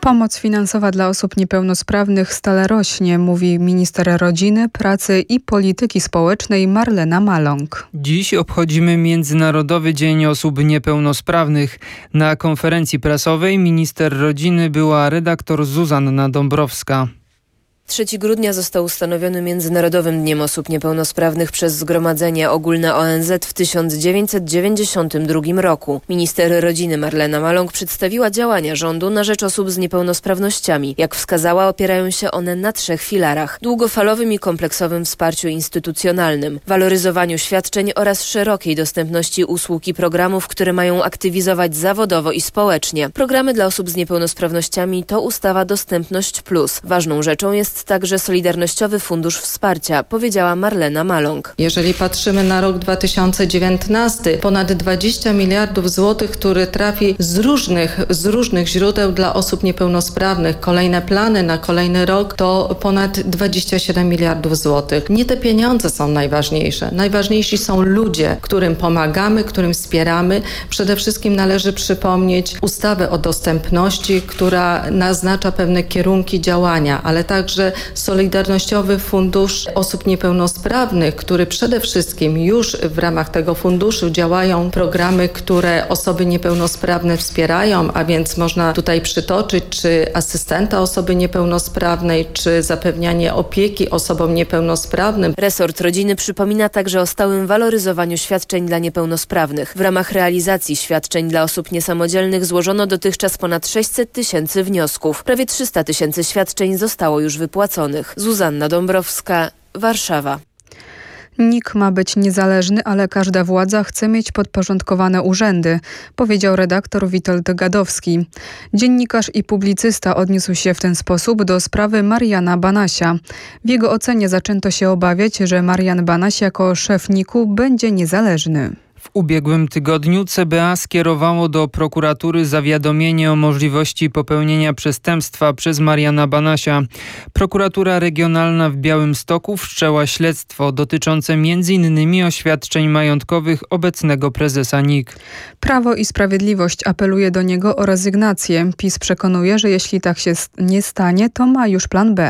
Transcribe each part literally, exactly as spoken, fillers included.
Pomoc finansowa dla osób niepełnosprawnych stale rośnie, mówi minister rodziny, pracy i polityki społecznej Marlena Maląg. Dziś obchodzimy Międzynarodowy Dzień Osób Niepełnosprawnych. Na konferencji prasowej minister rodziny była redaktor Zuzanna Dąbrowska. trzeciego grudnia został ustanowiony Międzynarodowym Dniem Osób Niepełnosprawnych przez Zgromadzenie Ogólne O N Z w tysiąc dziewięćset dziewięćdziesiątym drugim roku. Minister rodziny Marlena Maląg przedstawiła działania rządu na rzecz osób z niepełnosprawnościami. Jak wskazała, opierają się one na trzech filarach: długofalowym i kompleksowym wsparciu instytucjonalnym, waloryzowaniu świadczeń oraz szerokiej dostępności usług i programów, które mają aktywizować zawodowo i społecznie. Programy dla osób z niepełnosprawnościami to ustawa Dostępność Plus. Ważną rzeczą jest także Solidarnościowy Fundusz Wsparcia, powiedziała Marlena Maląg. Jeżeli patrzymy na rok dwa tysiące dziewiętnasty, ponad dwadzieścia miliardów złotych, który trafi z różnych, z różnych źródeł dla osób niepełnosprawnych. Kolejne plany na kolejny rok to ponad dwadzieścia siedem miliardów złotych. Nie te pieniądze są najważniejsze. Najważniejsi są ludzie, którym pomagamy, którym wspieramy. Przede wszystkim należy przypomnieć ustawę o dostępności, która naznacza pewne kierunki działania, ale także Solidarnościowy Fundusz Osób Niepełnosprawnych, który przede wszystkim już w ramach tego funduszu działają programy, które osoby niepełnosprawne wspierają, a więc można tutaj przytoczyć czy asystenta osoby niepełnosprawnej, czy zapewnianie opieki osobom niepełnosprawnym. Resort rodziny przypomina także o stałym waloryzowaniu świadczeń dla niepełnosprawnych. W ramach realizacji świadczeń dla osób niesamodzielnych złożono dotychczas ponad sześćset tysięcy wniosków. Prawie trzysta tysięcy świadczeń zostało już wypłaconych. Zuzanna Dąbrowska, Warszawa. N I K ma być niezależny, ale każda władza chce mieć podporządkowane urzędy, powiedział redaktor Witold Gadowski. Dziennikarz i publicysta odniósł się w ten sposób do sprawy Mariana Banasia. W jego ocenie zaczęto się obawiać, że Marian Banaś jako szef N I K-u będzie niezależny. W ubiegłym tygodniu C B A skierowało do prokuratury zawiadomienie o możliwości popełnienia przestępstwa przez Mariana Banasia. Prokuratura Regionalna w Białymstoku wszczęła śledztwo dotyczące między innymi oświadczeń majątkowych obecnego prezesa N I K. Prawo i Sprawiedliwość apeluje do niego o rezygnację. PiS przekonuje, że jeśli tak się nie stanie, to ma już plan B.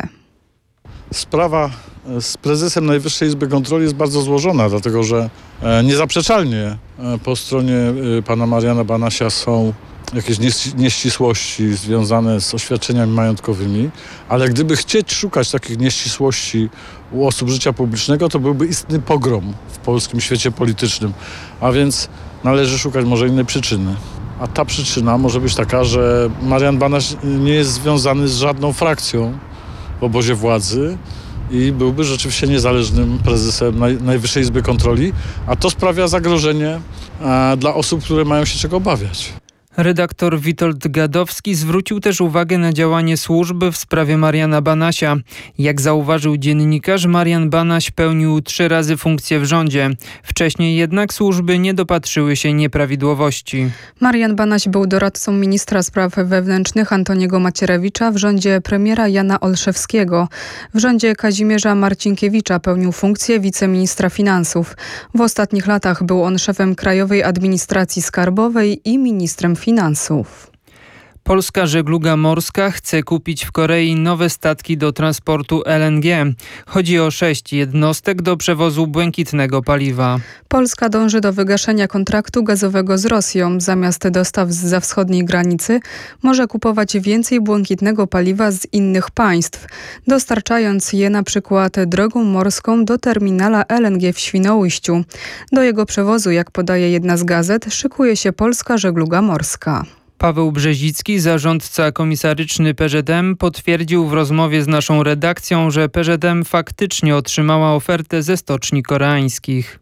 Sprawa z prezesem Najwyższej Izby Kontroli jest bardzo złożona, dlatego że niezaprzeczalnie po stronie pana Mariana Banasia są jakieś nieścisłości związane z oświadczeniami majątkowymi, ale gdyby chcieć szukać takich nieścisłości u osób życia publicznego, to byłby istny pogrom w polskim świecie politycznym, a więc należy szukać może innej przyczyny. A ta przyczyna może być taka, że Marian Banaś nie jest związany z żadną frakcją w obozie władzy i byłby rzeczywiście niezależnym prezesem Naj- Najwyższej Izby Kontroli, a to sprawia zagrożenie e, dla osób, które mają się czego obawiać. Redaktor Witold Gadowski zwrócił też uwagę na działanie służby w sprawie Mariana Banasia. Jak zauważył dziennikarz, Marian Banaś pełnił trzy razy funkcję w rządzie. Wcześniej jednak służby nie dopatrzyły się nieprawidłowości. Marian Banaś był doradcą ministra spraw wewnętrznych Antoniego Macierewicza w rządzie premiera Jana Olszewskiego. W rządzie Kazimierza Marcinkiewicza pełnił funkcję wiceministra finansów. W ostatnich latach był on szefem Krajowej Administracji Skarbowej i ministrem finansów. Finansów. Polska żegluga morska chce kupić w Korei nowe statki do transportu L N G. Chodzi o sześć jednostek do przewozu błękitnego paliwa. Polska dąży do wygaszenia kontraktu gazowego z Rosją. Zamiast dostaw zza wschodniej granicy może kupować więcej błękitnego paliwa z innych państw, dostarczając je na przykład drogą morską do terminala L N G w Świnoujściu. Do jego przewozu, jak podaje jedna z gazet, szykuje się Polska żegluga morska. Paweł Brzezicki, zarządca komisaryczny P Z M, potwierdził w rozmowie z naszą redakcją, że P Z M faktycznie otrzymała ofertę ze stoczni koreańskich.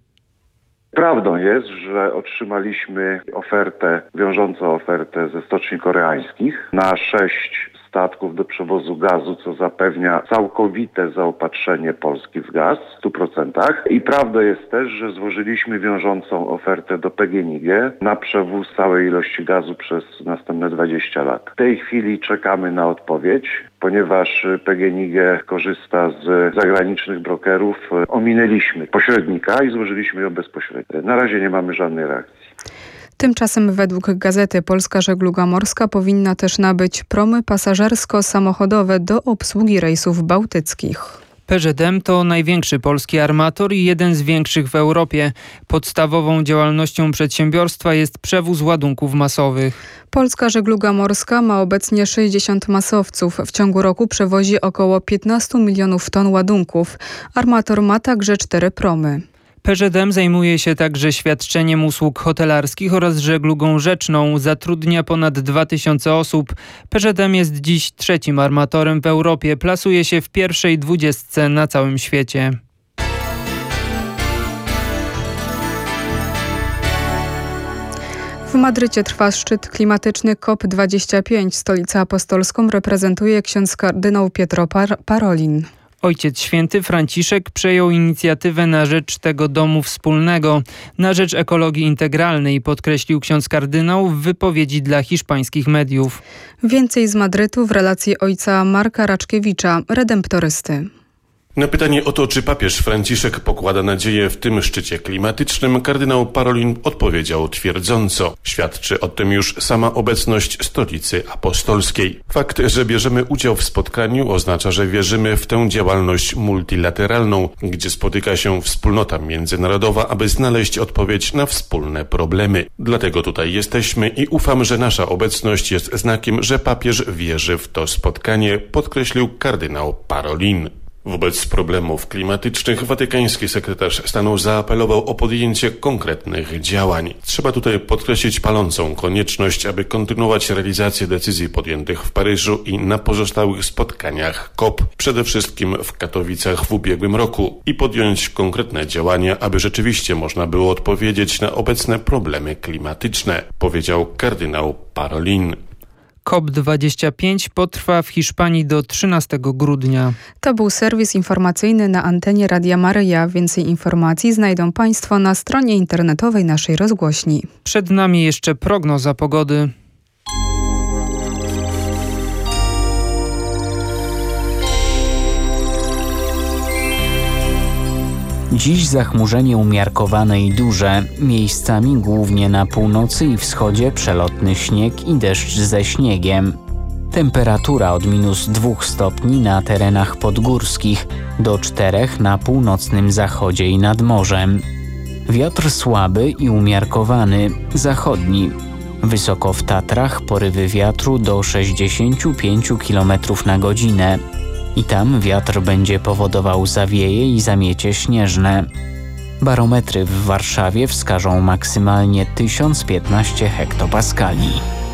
Prawdą jest, że otrzymaliśmy ofertę, wiążącą ofertę ze stoczni koreańskich na sześć statków do przewozu gazu, co zapewnia całkowite zaopatrzenie Polski w gaz w stu procentach. I prawdą jest też, że złożyliśmy wiążącą ofertę do P G N I G na przewóz całej ilości gazu przez następne dwadzieścia lat. W tej chwili czekamy na odpowiedź, ponieważ P G N I G korzysta z zagranicznych brokerów. Ominęliśmy pośrednika i złożyliśmy ją bezpośrednio. Na razie nie mamy żadnej reakcji. Tymczasem według gazety Polska Żegluga Morska powinna też nabyć promy pasażersko-samochodowe do obsługi rejsów bałtyckich. P Z M to największy polski armator i jeden z większych w Europie. Podstawową działalnością przedsiębiorstwa jest przewóz ładunków masowych. Polska Żegluga Morska ma obecnie sześćdziesiąt masowców. W ciągu roku przewozi około piętnaście milionów ton ładunków. Armator ma także cztery promy. P Z M zajmuje się także świadczeniem usług hotelarskich oraz żeglugą rzeczną. Zatrudnia ponad dwa tysiące osób. P Z M jest dziś trzecim armatorem w Europie. Plasuje się w pierwszej dwudziestce na całym świecie. W Madrycie trwa szczyt klimatyczny COP dwadzieścia pięć. Stolicę apostolską reprezentuje ksiądz kardynał Pietro Par- Parolin. Ojciec Święty Franciszek przejął inicjatywę na rzecz tego domu wspólnego, na rzecz ekologii integralnej, podkreślił ksiądz kardynał w wypowiedzi dla hiszpańskich mediów. Więcej z Madrytu w relacji ojca Marka Raczkiewicza, redemptorysty. Na pytanie o to, czy papież Franciszek pokłada nadzieję w tym szczycie klimatycznym, kardynał Parolin odpowiedział twierdząco. Świadczy o tym już sama obecność Stolicy Apostolskiej. Fakt, że bierzemy udział w spotkaniu, oznacza, że wierzymy w tę działalność multilateralną, gdzie spotyka się wspólnota międzynarodowa, aby znaleźć odpowiedź na wspólne problemy. Dlatego tutaj jesteśmy i ufam, że nasza obecność jest znakiem, że papież wierzy w to spotkanie, podkreślił kardynał Parolin. Wobec problemów klimatycznych watykański sekretarz stanu zaapelował o podjęcie konkretnych działań. Trzeba tutaj podkreślić palącą konieczność, aby kontynuować realizację decyzji podjętych w Paryżu i na pozostałych spotkaniach COP, przede wszystkim w Katowicach w ubiegłym roku, i podjąć konkretne działania, aby rzeczywiście można było odpowiedzieć na obecne problemy klimatyczne, powiedział kardynał Parolin. COP dwadzieścia pięć potrwa w Hiszpanii do trzynastego grudnia. To był serwis informacyjny na antenie Radia Maryja. Więcej informacji znajdą Państwo na stronie internetowej naszej rozgłośni. Przed nami jeszcze prognoza pogody. Dziś zachmurzenie umiarkowane i duże, miejscami głównie na północy i wschodzie przelotny śnieg i deszcz ze śniegiem. Temperatura od minus dwóch stopni na terenach podgórskich do czterech na północnym zachodzie i nad morzem. Wiatr słaby i umiarkowany, zachodni. Wysoko w Tatrach porywy wiatru do sześćdziesiąt pięć kilometrów na godzinę. I tam wiatr będzie powodował zawieje i zamiecie śnieżne. Barometry w Warszawie wskażą maksymalnie tysiąc piętnaście hektopaskali.